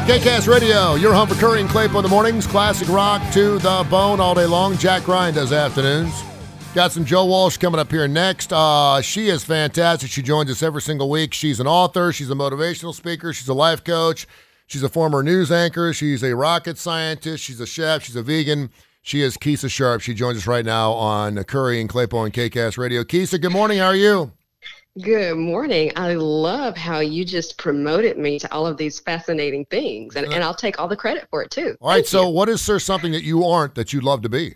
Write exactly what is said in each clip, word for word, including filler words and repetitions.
K-Cast Radio, your home for Curry and Claypool in the mornings. Classic rock to the bone all day long. Jack Ryan does afternoons. Got some Joe Walsh coming up here next. Uh, she is fantastic. She joins us every single week. She's an author. She's a motivational speaker. She's a life coach. She's a former news anchor. She's a rocket scientist. She's a chef. She's a vegan. She is Keisa Sharp. She joins us right now on Curry and Claypool and K-Cast Radio. Keisa, good morning. How are you? Good morning. I love how you just promoted me to all of these fascinating things, and, and I'll take all the credit for it, too. All right, Thank so you. what is there something that you aren't that you'd love to be?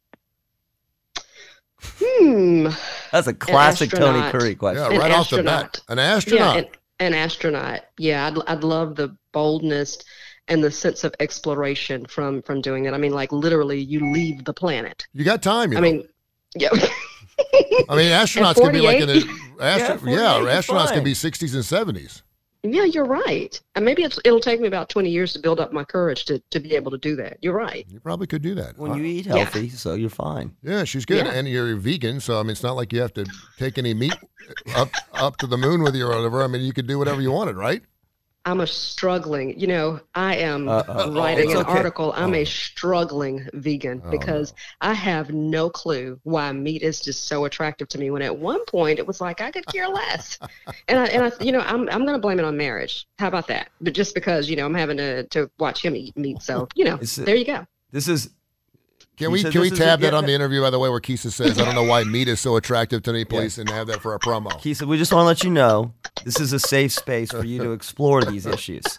Hmm. That's a classic Tony astronaut. Curry question. Yeah, An right off the astronaut. bat. An astronaut. Yeah, an, an astronaut. Yeah, I'd, I'd love the boldness and the sense of exploration from, from doing that. I mean, like, literally, you leave the planet. You got time, you I know. mean, yeah. I mean, astronauts can be like in the astro- Yeah, yeah, forty-eight is astronauts can fine. be sixties and seventies. Yeah, you're right. And maybe it's, it'll take me about twenty years to build up my courage to, to be able to do that. You're right. You probably could do that. When Uh, you eat Yeah. healthy, so you're fine. yeah, she's good, Yeah. and you're vegan, so I mean, it's not like you have to take any meat up up to the moon with you or whatever. I mean, you could do whatever you wanted, right? I'm a struggling, you know, I am Uh-oh. writing It's an okay. article. I'm Oh. a struggling vegan Oh, because I have no clue why meat is just so attractive to me. When at one point it was like, I could care less. and I, and I, you know, I'm, I'm going to blame it on marriage. How about that? But just because, you know, I'm having to, to watch him eat meat. So, you know, It's- there you go. This is Can You we said can we this is a- tab that yeah, on the interview, by the way, where Keisa says, I don't know why meat is so attractive to me, please, and have that for a promo. Keisa. We just want to let you know this is a safe space for you to explore these issues.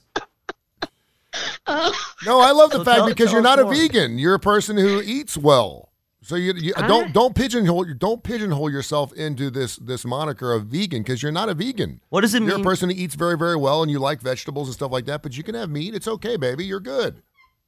No, I love the So fact tell- because tell you're us not a more. vegan. You're a person who eats well. So you, you I- don't don't pigeonhole don't pigeonhole yourself into this this moniker of vegan because you're not a vegan. What does it You're mean? a person who eats very very well and you like vegetables and stuff like that, but you can have meat. It's okay, baby. You're good.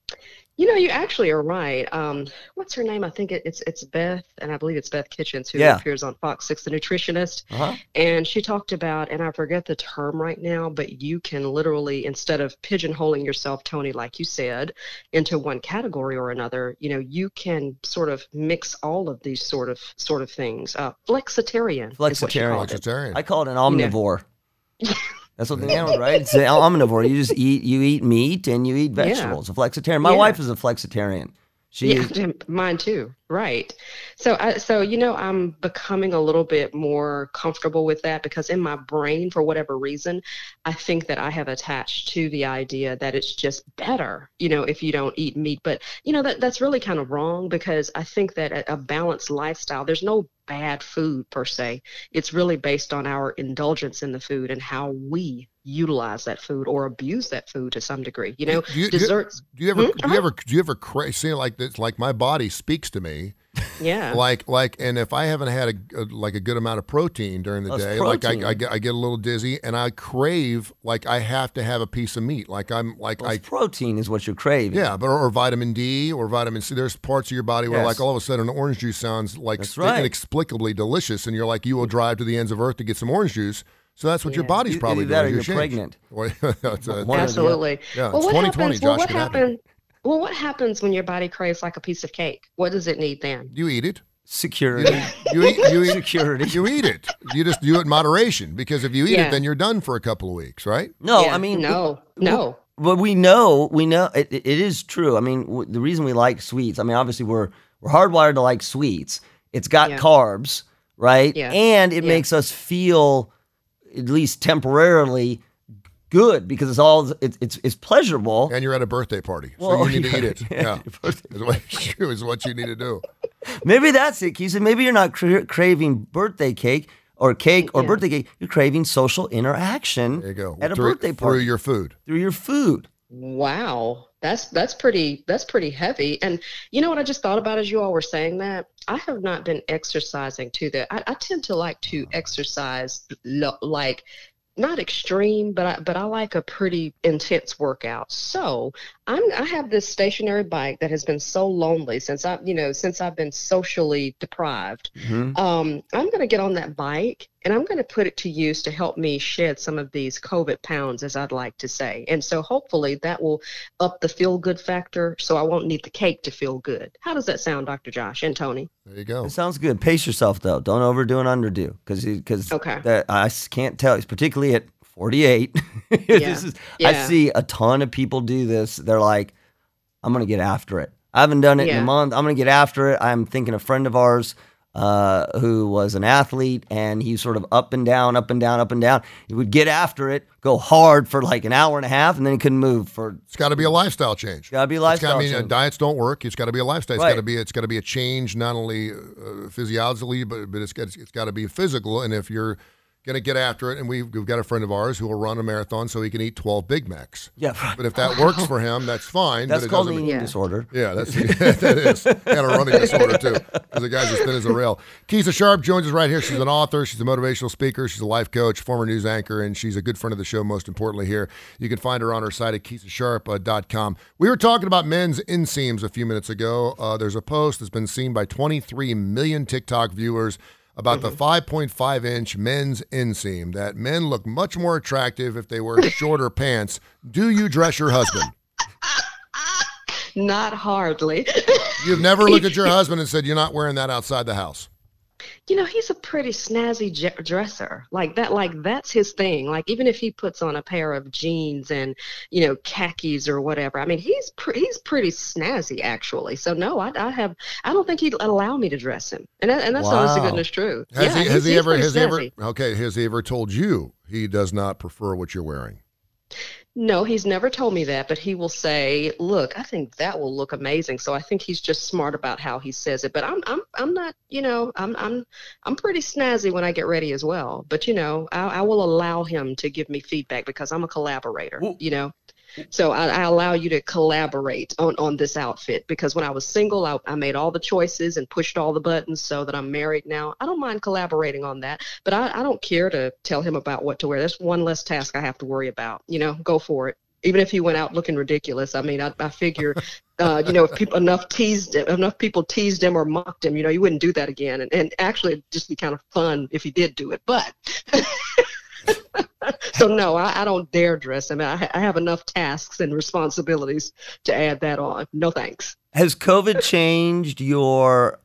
You know, you actually are right. Um, what's her name? I think it, it's it's Beth, and I believe it's Beth Kitchens, who Yeah. appears on Fox six, The Nutritionist. Uh-huh. And she talked about, and I forget the term right now, but you can literally, instead of pigeonholing yourself, Tony, like you said, into one category or another, you know, you can sort of mix all of these sort of sort of things. Uh, flexitarian. is what she Flexitarian. called it. Vegetarian. I call it an omnivore. That's what the animal, right? It's an omnivore. You just eat you eat meat and you eat Yeah. vegetables. A flexitarian. My Yeah. wife is a flexitarian. She Yeah, is, mine too. Right. So, I, so you know, I'm becoming a little bit more comfortable with that because in my brain, for whatever reason, I think that I have attached to the idea that it's just better, you know, if you don't eat meat. But you know, that that's really kind of wrong because I think that a, a balanced lifestyle, there's no bad food per se. It's really based on our indulgence in the food and how we utilize that food or abuse that food to some degree. You know, Do you- do you- desserts. Do you ever Hmm? do you ever do you ever cra- see it like this? Like my body speaks to me, Yeah. like like, and if I haven't had a, a like a good amount of protein during the Oh, it's day, like I, protein. I get I get a little dizzy, and I crave like I have to have a piece of meat. Like I'm like well, I it's protein is what you're craving. yeah, but or, or vitamin D or vitamin C. There's parts of your body where Yes. like all of a sudden an orange juice sounds like That's right. inexplicably delicious, and you're like you will drive to the ends of earth to get some orange juice. So that's what your Yeah. body's Either probably that doing. or you're changed. pregnant. Well, it's, uh, One or the other. Absolutely. Yeah, well, it's what twenty twenty, happens? Well, Josh, what can happen. happens? Well, what happens when your body craves like a piece of cake? What does it need then? you eat it. Security. You eat. You eat. Security. You eat it. You just do it in moderation because if you eat Yeah. it, then you're done for a couple of weeks, right? No, Yeah, I mean no, no. But we know, we know it, it it is true. I mean, w- the reason we like sweets, I mean, obviously we're we're hardwired to like sweets. It's got Yeah. carbs, right? Yeah. And it Yeah. makes us feel, at least temporarily, good because it's all it's it's, it's pleasurable. And you're at a birthday party, so Well, you need to yeah, eat it. yeah, Yeah, your birthday is what, true, is what you need to do. Maybe that's it, Keisha. Maybe you're not cra- craving birthday cake or cake or Yeah. birthday cake. You're craving social interaction There you go. at a through, birthday through party your food. through your food. Wow. That's that's pretty that's pretty heavy. And you know what I just thought about as you all were saying that? I have not been exercising to that. I, I tend to like to exercise lo- like not extreme, but I, but I like a pretty intense workout. So I'm I have this stationary bike that has been so lonely since I you know since I've been socially deprived. Mhm. Um, I'm going to get on that bike and I'm going to put it to use to help me shed some of these COVID pounds, as I'd like to say. And so hopefully that will up the feel good factor, so I won't need the cake to feel good. How does that sound, Doctor Josh and Tony? There you go. It sounds good. Pace yourself though. Don't overdo and underdo, because because Okay. that I s- can't tell. Particularly at forty-eight. Yeah. This is, yeah. I see a ton of people do this. They're like, I'm going to get after it. I haven't done it Yeah. in a month. I'm going to get after it. I'm thinking a friend of ours uh, who was an athlete, and he's sort of up and down, up and down, up and down. He would get after it, go hard for like an hour and a half, and then he couldn't move for. It's got to be a lifestyle change. Got to be a It's lifestyle gotta, I mean, change. uh, diets don't work. It's got to be a lifestyle. It's Right. got to be. It's got to be a change, not only uh, physiologically, but but it's got it's got to be physical. And if you're going to get after it, and we've, we've got a friend of ours who will run a marathon so he can eat twelve Big Macs. Yeah, But if that works for him, that's fine. that's but it called an doesn't- eating Yeah. disorder. Yeah, that's that is. Got a running disorder too, because the guy's as thin as a rail. Keisha Sharp joins us right here. She's an author, she's a motivational speaker, she's a life coach, former news anchor, and she's a good friend of the show. Most importantly, here you can find her on her site at keisha sharp dot com. We were talking about men's inseams a few minutes ago. Uh, there's a post that's been seen by twenty-three million TikTok viewers about the five point five inch men's inseam, that men look much more attractive if they wear shorter pants. Do you dress your husband? Not hardly. You've never looked at your husband and said, you're not wearing that outside the house. You know, he's a pretty snazzy j- dresser. Like that, like that's his thing. Like even if he puts on a pair of jeans and, you know, khakis or whatever. I mean, he's pre- he's pretty snazzy actually. So no, I, I have I don't think he'd allow me to dress him. And that, and that's Wow. honest to goodness true. Has yeah, he he's- has he he's ever pretty has he ever snazzy. okay, has he ever told you he does not prefer what you're wearing? No, he's never told me that, but he will say, "Look, I think that will look amazing." So I think he's just smart about how he says it. But I'm, I'm, I'm not, you know, I'm, I'm, I'm pretty snazzy when I get ready as well. But you know, I, I will allow him to give me feedback because I'm a collaborator. Well- You know, so I, I allow you to collaborate on on this outfit because when I was single, I, I made all the choices and pushed all the buttons. So that I'm married now, I don't mind collaborating on that. But I, I don't care to tell him about what to wear. That's one less task I have to worry about. You know, go for it. Even if he went out looking ridiculous, I mean, I, I figure, uh, you know, if people enough teased him, enough people teased him or mocked him, you know, you wouldn't do that again. And, and actually, it'd just be kind of fun if he did do it. But so no, I, I don't dare dress him. I, I have enough tasks and responsibilities to add that on. No thanks. Has COVID changed your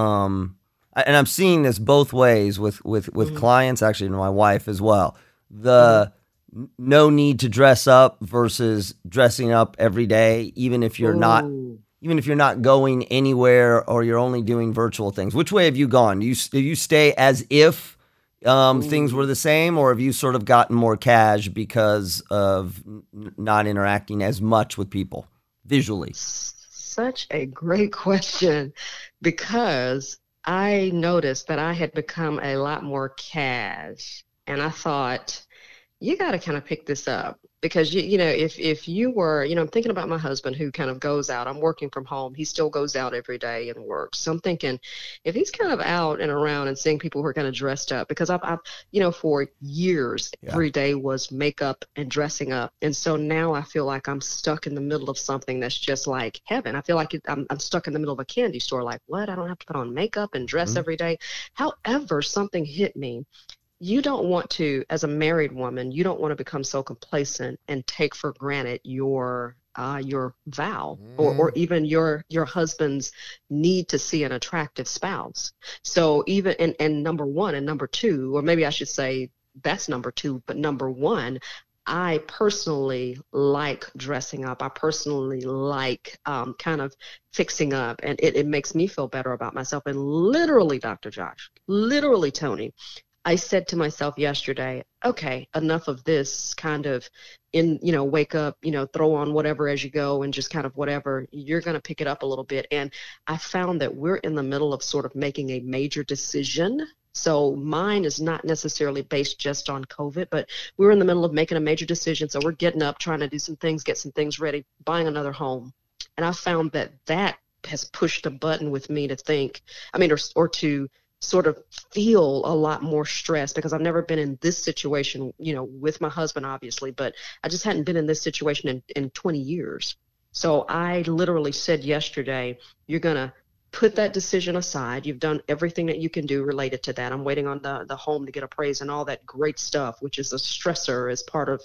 um and I'm seeing this both ways with with with Mm-hmm. clients, actually, and my wife as well. The n- no need to dress up versus dressing up every day, even if you're not Ooh. even if you're not going anywhere or you're only doing virtual things. Which way have you gone? Do you do you stay as if um, things were the same, or have you sort of gotten more cash because of n- not interacting as much with people visually? Such a great question, because I noticed that I had become a lot more cash, and I thought, you got to kind of pick this up because you you know if if you were you know I'm thinking about my husband who kind of goes out. I'm working from home. He still goes out every day and works. So I'm thinking if he's kind of out and around and seeing people who are kind of dressed up, because I've, I've you know for years Yeah. every day was makeup and dressing up, and so now I feel like I'm stuck in the middle of something that's just like heaven. I feel like it, I'm I'm stuck in the middle of a candy store. Like what? I don't have to put on makeup and dress Mhm. every day. However, something hit me. You don't want to, as a married woman, you don't want to become so complacent and take for granted your uh, your vow or, or even your your husband's need to see an attractive spouse. So even and, and number one and number two, or maybe I should say that's number two, but number one, I personally like dressing up. I personally like um, kind of fixing up, and it, it makes me feel better about myself. And literally, Doctor Josh, literally, Tony, I said to myself yesterday, okay, enough of this kind of in, you know, wake up, you know, throw on whatever as you go and just kind of whatever. You're going to pick it up a little bit. And I found that we're in the middle of sort of making a major decision. So mine is not necessarily based just on COVID, but we're in the middle of making a major decision. So we're getting up, trying to do some things, get some things ready, buying another home. And I found that that has pushed a button with me to think, I mean, or, or to sort of feel a lot more stress, because I've never been in this situation, you know, with my husband, obviously, but I just hadn't been in this situation in, in twenty years. So I literally said yesterday, you're going to put that decision aside. You've done everything that you can do related to that. I'm waiting on the, the home to get appraised and all that great stuff, which is a stressor as part of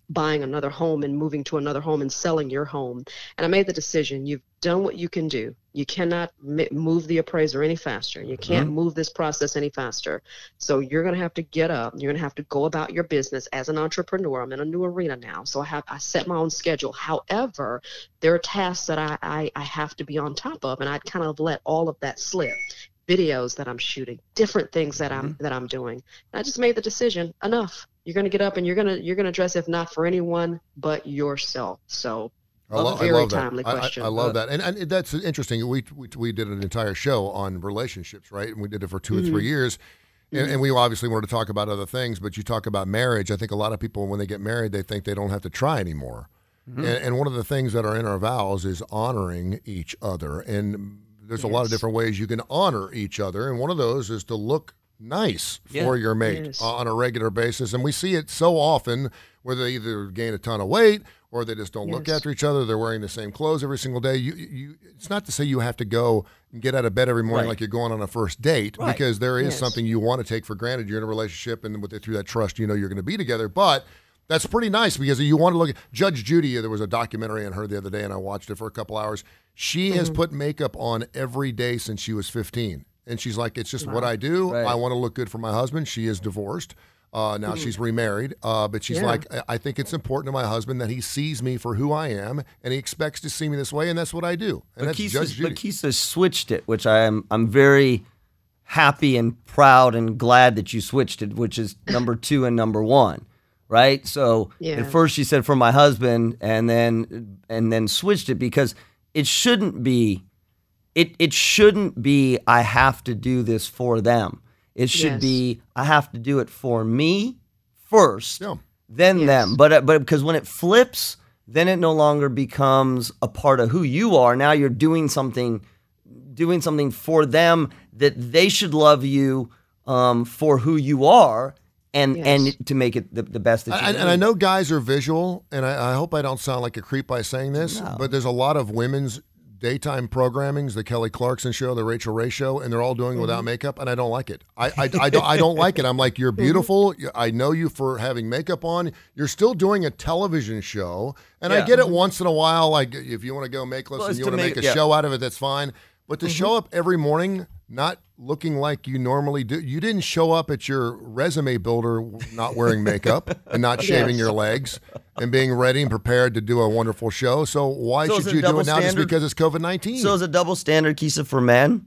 buying another home and moving to another home and selling your home. And I made the decision, you've done what you can do. You cannot m- move the appraiser any faster. You can't mm-hmm. move this process any faster. So you're going to have to get up. You're going to have to go about your business as an entrepreneur. I'm in a new arena now. So I have, I set my own schedule. However, there are tasks that I, I, I have to be on top of, and I kind of let all of that slip. Videos that I'm shooting, different things that I'm, mm-hmm. that I'm doing. And I just made the decision, enough. You're going to get up and you're going to, you're going to dress, if not for anyone, but yourself. So I, lo- very I love timely that. question. I, I love that. And, and that's interesting. We, we we did an entire show on relationships, right? And we did it for two mm-hmm. or three years. And, mm-hmm. and we obviously wanted to talk about other things, but you talk about marriage. I think a lot of people, when they get married, they think they don't have to try anymore. Mm-hmm. And, and one of the things that are in our vows is honoring each other. And there's yes. a lot of different ways you can honor each other. And one of those is to look nice yeah. for your mate yes. on a regular basis. And we see it so often where they either gain a ton of weight or they just don't yes. look after each other. They're wearing the same clothes every single day. You, you, it's not to say you have to go and get out of bed every morning right. like you're going on a first date right. because there is yes. something you want to take for granted. You're in a relationship, and with it, through that trust, you know you're going to be together. But that's pretty nice because you want to look at Judge Judy. There was a documentary on her the other day, and I watched it for a couple hours. She mm-hmm. has put makeup on every day since she was fifteen. And she's like, it's just wow. what I do. Right. I want to look good for my husband. She is divorced. Uh, now mm-hmm. she's remarried. Uh, but she's yeah. like, I think it's important to my husband that he sees me for who I am, and he expects to see me this way, and that's what I do. And but that's Keisha, Judge Judy. But Keisha switched it, which I am I'm very happy and proud and glad that you switched it, which is number two and number one. Right? So yeah. at first she said for my husband, and then and then switched it because it shouldn't be it it shouldn't be I have to do this for them. It should yes. be I have to do it for me first, yeah. then yes. them. But but because when it flips, then it no longer becomes a part of who you are. Now you're doing something doing something for them that they should love you um, for who you are. And yes. and to make it the, the best that you and, can. And I know guys are visual, and I, I hope I don't sound like a creep by saying this, no. but there's a lot of women's daytime programmings, the Kelly Clarkson show, the Rachel Ray show, and they're all doing it mm-hmm. without makeup, and I don't like it. I I, I, don't, I don't like it. I'm like, you're beautiful. I know you for having makeup on. You're still doing a television show, and yeah. I get it once in a while. Like if you want to go makeless well, and you want to make, make a yeah. show out of it, that's fine. But to mm-hmm. show up every morning not looking like you normally do. You didn't show up at your resume builder not wearing makeup and not shaving yes. your legs and being ready and prepared to do a wonderful show. So why so should you do it now standard? Just because it's COVID nineteen? So is a double standard, Keisha, for men?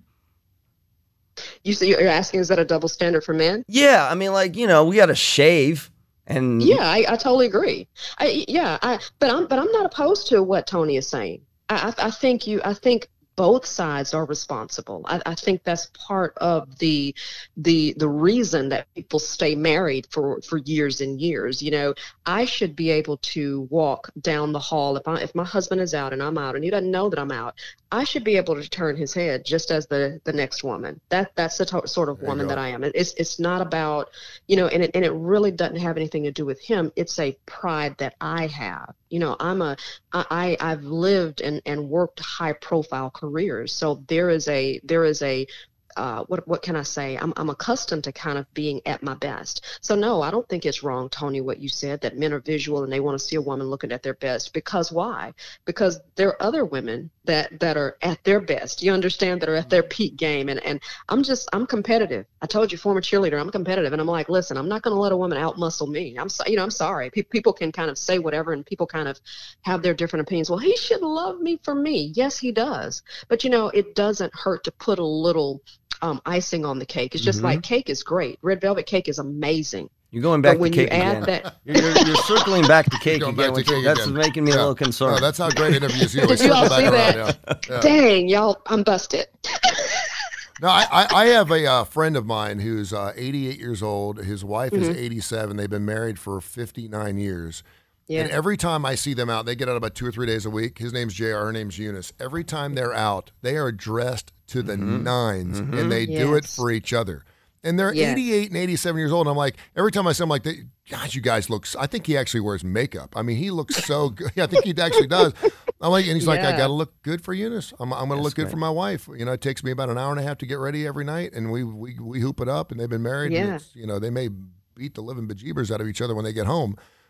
You so you're asking, is that a double standard for men? Yeah, I mean, like, you know, we got to shave. And yeah, I, I totally agree. I, yeah, I, but I'm but I'm not opposed to what Tony is saying. I, I, I think you. I think. Both sides are responsible. I, I think that's part of the the the reason that people stay married for, for years and years. You know, I should be able to walk down the hall if I if my husband is out and I'm out and he doesn't know that I'm out. I should be able to turn his head just as the, the next woman. That that's the to- sort of woman that I am. It's it's not about, you know, and it and it really doesn't have anything to do with him. It's a pride that I have. You know, I'm a I I've lived and, and worked high profile careers. So there is a there is a Uh, what what can I say? I'm I'm accustomed to kind of being at my best. So no, I don't think it's wrong, Tony, what you said, that men are visual and they want to see a woman looking at their best. Because why? Because there are other women that, that are at their best. You understand, that are at their peak game. And, and I'm just I'm competitive. I told you, former cheerleader, I'm competitive, and I'm like, listen, I'm not going to let a woman outmuscle me. I'm so, you know I'm sorry. Pe- people can kind of say whatever, and people kind of have their different opinions. Well, he should love me for me. Yes, he does. But you know, it doesn't hurt to put a little Um, icing on the cake. It's just mm-hmm. like cake is great. Red velvet cake is amazing. You're going back but when to cake you add again. That, you're, you're, you're circling back to cake again. Back to cake that's again. making me yeah. a little concerned. No, that's how great interviews you. Did you all see that? Around, yeah. Yeah. Dang, y'all, I'm busted. No, I, I, I have a uh, friend of mine who's uh, eighty-eight years old. His wife mm-hmm. is eighty-seven. They've been married for fifty-nine years. Yeah. And every time I see them out, they get out about two or three days a week. His name's J R, her name's Eunice. Every time they're out, they are dressed to the mm-hmm. nines, mm-hmm. and they yes. do it for each other. And they're yes. eighty-eight and eighty-seven years old. And I'm like, every time I see them, I'm like, gosh, you guys look, I think he actually wears makeup. I mean, he looks so good. I think he actually does. I'm like, and he's yeah. like, I got to look good for Eunice. I'm, I'm going to look good great. for my wife. You know, it takes me about an hour and a half to get ready every night. And we we, we hoop it up, and they've been married. Yeah. And it's, you know, they may beat the living bejeebers out of each other when they get home.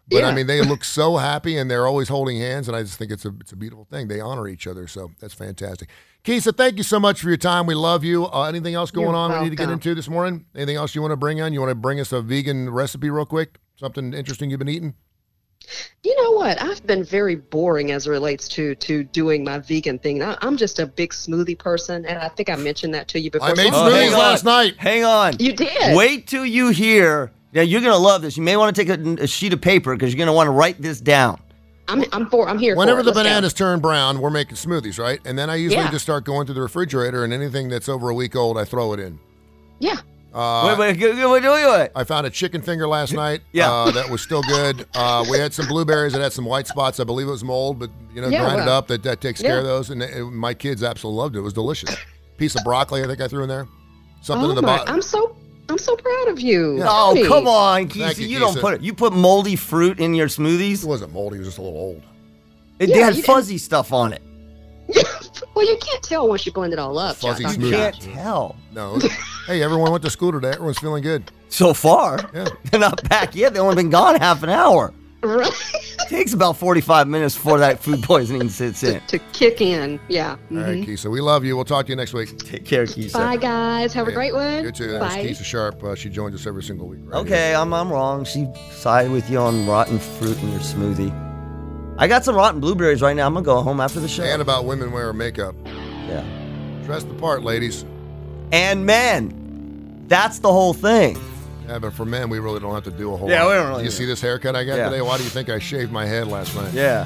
But Yeah. I mean, they look so happy, and they're always holding hands, and I just think it's a it's a beautiful thing. They honor each other, so that's fantastic. Keisha, thank you so much for your time. We love you. Uh, anything else going You're on we need to get welcome. into this morning? Anything else you want to bring on? You want to bring us a vegan recipe real quick? Something interesting you've been eating? You know what? I've been very boring as it relates to to doing my vegan thing. I, I'm just a big smoothie person, and I think I mentioned that to you before. I made So- Oh, hang smoothies on. last night. Hang on. You did. Wait till you hear. Yeah, you're gonna love this. You may want to take a, a sheet of paper because you're gonna want to write this down. I'm I'm for. I'm here. Whenever for it. the Let's go. bananas turn brown, we're making smoothies, right? And then I usually Yeah. just start going through the refrigerator, and anything that's over a week old, I throw it in. Yeah. Uh, wait, wait, wait, wait, wait, wait. I found a chicken finger last night. Yeah. Uh, that was still good. Uh, we had some blueberries that had some white spots. I believe it was mold, but, you know, Yeah, grind it well, up. That, that takes care of yeah. those. And it, my kids absolutely loved it. It was delicious. Piece of broccoli, I think I threw in there. Something Oh in the my! bottom. I'm so I'm so proud of you. Yeah. Oh, Hey. come on, Thank Keisha. you, You don't Keisha. put it. You put moldy fruit in your It smoothies. wasn't moldy. It was just a little old. It, Yeah, they had you- fuzzy stuff on it. Well, you can't tell once you blend it all up. Fuzzy Jack. You smoothie. can't tell. No. it was- hey, everyone went to school today. Everyone's feeling good. So far, Yeah. they're not back yet. They've only been gone half an hour. Right. It takes about forty-five minutes before that food poisoning sits in. to kick in. Yeah. All right, Mhm. Keisha. We love you. We'll talk to you next week. Take care, Keisha. Bye, guys. Have a great one. You too. That's Bye. Keisha Sharp. Uh, she joins us every single week. Right Okay, here. I'm I'm wrong. She sided with you on rotten fruit in your smoothie. I got some rotten blueberries right now. I'm gonna go home after the show. And about women wearing makeup. Yeah. Dress the part, ladies. And men, that's the whole thing. Yeah, but for men, we really don't have to do a whole Yeah, lot. we don't really You do. see this haircut I got Yeah. today? Why do you think I shaved my head last night? Yeah,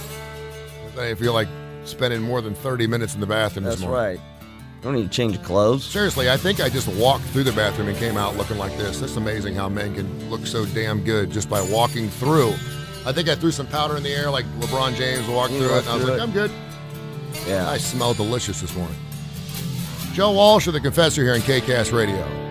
I feel like spending more than thirty minutes in the bathroom that's this morning. right. You don't need to change your clothes. Seriously, I think I just walked through the bathroom and came out looking like this. It's amazing how men can look so damn good just by walking through. I think I threw some powder in the air like LeBron James walked You through it. walked And I was through like, it. I'm good. Yeah. I smell delicious this morning. Joe Walsh of The Confessor here on K C A S Radio.